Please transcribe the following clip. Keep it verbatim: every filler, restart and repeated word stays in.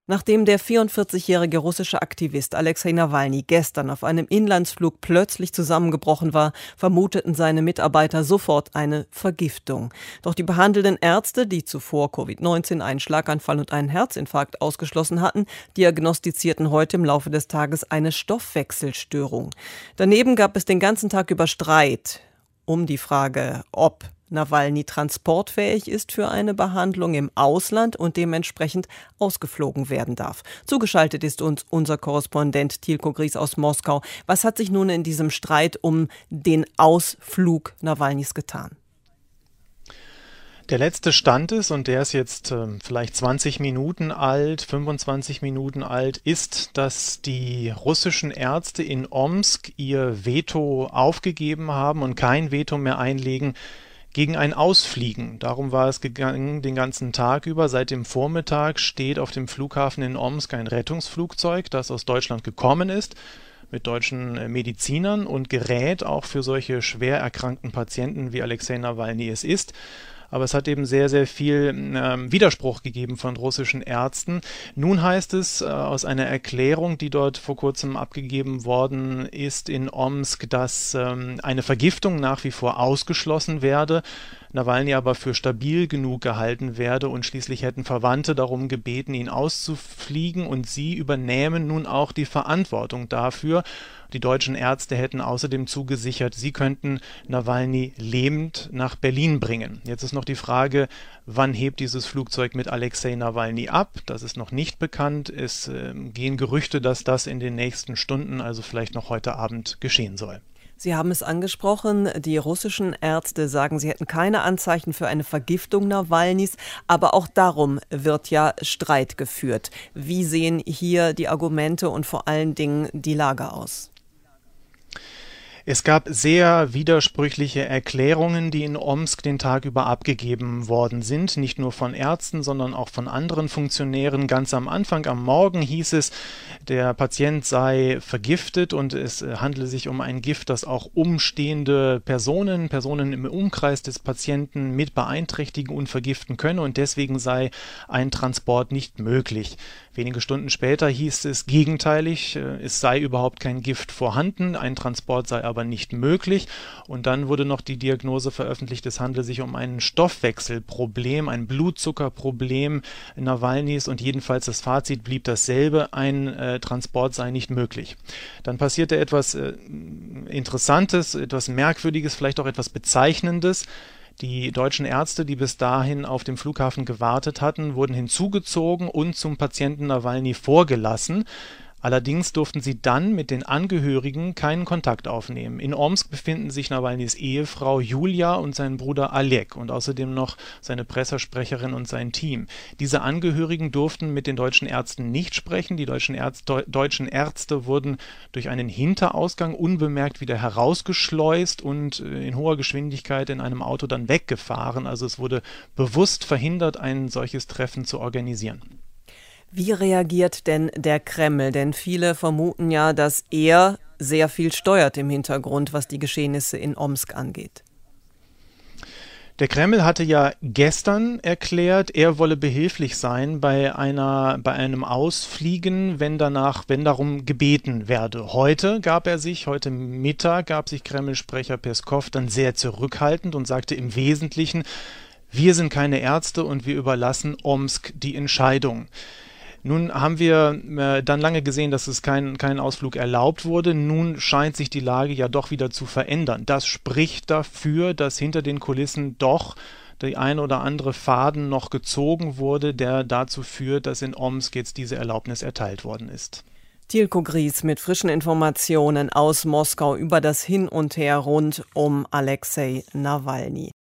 Nachdem der vierundvierzigjährige russische Aktivist Alexei Nawalny gestern auf einem Inlandsflug plötzlich zusammengebrochen war, vermuteten seine Mitarbeiter sofort eine Vergiftung. Doch die behandelnden Ärzte, die zuvor Covid neunzehn, einen Schlaganfall und einen Herzinfarkt ausgeschlossen hatten, diagnostizierten heute im Laufe des Tages eine Stoffwechselstörung. Daneben gab es den ganzen Tag über Streit um die Frage, ob Nawalny transportfähig ist für eine Behandlung im Ausland und dementsprechend ausgeflogen werden darf. Zugeschaltet ist uns unser Korrespondent Tilko Gries aus Moskau. Was hat sich nun in diesem Streit um den Ausflug Nawalnys getan? Der letzte Stand ist, und der ist jetzt äh, vielleicht zwanzig Minuten alt, fünfundzwanzig Minuten alt, ist, dass die russischen Ärzte in Omsk ihr Veto aufgegeben haben und kein Veto mehr einlegen gegen ein Ausfliegen. Darum war es gegangen den ganzen Tag über. Seit dem Vormittag steht auf dem Flughafen in Omsk ein Rettungsflugzeug, das aus Deutschland gekommen ist, mit deutschen Medizinern und Gerät auch für solche schwer erkrankten Patienten wie Alexei Nawalny es ist. Aber es hat eben sehr, sehr viel ähm, Widerspruch gegeben von russischen Ärzten. Nun heißt es äh, aus einer Erklärung, die dort vor kurzem abgegeben worden ist in Omsk, dass ähm, eine Vergiftung nach wie vor ausgeschlossen werde, Nawalny aber für stabil genug gehalten werde und schließlich hätten Verwandte darum gebeten, ihn auszufliegen und sie übernehmen nun auch die Verantwortung dafür. Die deutschen Ärzte hätten außerdem zugesichert, sie könnten Nawalny lebend nach Berlin bringen. Jetzt ist noch die Frage, wann hebt dieses Flugzeug mit Alexei Nawalny ab? Das ist noch nicht bekannt. Es äh, gehen Gerüchte, dass das in den nächsten Stunden, also vielleicht noch heute Abend, geschehen soll. Sie haben es angesprochen, die russischen Ärzte sagen, sie hätten keine Anzeichen für eine Vergiftung Nawalnys, aber auch darum wird ja Streit geführt. Wie sehen hier die Argumente und vor allen Dingen die Lage aus? Es gab sehr widersprüchliche Erklärungen, die in Omsk den Tag über abgegeben worden sind, nicht nur von Ärzten, sondern auch von anderen Funktionären. Ganz am Anfang, am Morgen hieß es, der Patient sei vergiftet und es handele sich um ein Gift, das auch umstehende Personen, Personen im Umkreis des Patienten mit beeinträchtigen und vergiften könne und deswegen sei ein Transport nicht möglich. Wenige Stunden später hieß es gegenteilig, es sei überhaupt kein Gift vorhanden, ein Transport sei aber nicht möglich. Und dann wurde noch die Diagnose veröffentlicht, es handele sich um ein Stoffwechselproblem, ein Blutzuckerproblem Nawalnys und jedenfalls das Fazit blieb dasselbe, ein äh, Transport sei nicht möglich. Dann passierte etwas äh, Interessantes, etwas Merkwürdiges, vielleicht auch etwas Bezeichnendes. Die deutschen Ärzte, die bis dahin auf dem Flughafen gewartet hatten, wurden hinzugezogen und zum Patienten Nawalny vorgelassen. Allerdings durften sie dann mit den Angehörigen keinen Kontakt aufnehmen. In Omsk befinden sich Nawalnys Ehefrau Julia und sein Bruder Oleg und außerdem noch seine Pressesprecherin und sein Team. Diese Angehörigen durften mit den deutschen Ärzten nicht sprechen. Die deutschen, Ärz- Deu- deutschen Ärzte wurden durch einen Hinterausgang unbemerkt wieder herausgeschleust und in hoher Geschwindigkeit in einem Auto dann weggefahren. Also es wurde bewusst verhindert, ein solches Treffen zu organisieren. Wie reagiert denn der Kreml? Denn viele vermuten ja, dass er sehr viel steuert im Hintergrund, was die Geschehnisse in Omsk angeht. Der Kreml hatte ja gestern erklärt, er wolle behilflich sein bei einer, bei einem Ausfliegen, wenn danach, wenn darum gebeten werde. Heute gab er sich, heute Mittag gab sich Kreml-Sprecher Peskow dann sehr zurückhaltend und sagte im Wesentlichen, wir sind keine Ärzte und wir überlassen Omsk die Entscheidung. Nun haben wir äh, dann lange gesehen, dass es kein, kein Ausflug erlaubt wurde. Nun scheint sich die Lage ja doch wieder zu verändern. Das spricht dafür, dass hinter den Kulissen doch die ein oder andere Faden noch gezogen wurde, der dazu führt, dass in Omsk jetzt diese Erlaubnis erteilt worden ist. Tilko Gries mit frischen Informationen aus Moskau über das Hin und Her rund um Alexei Nawalny.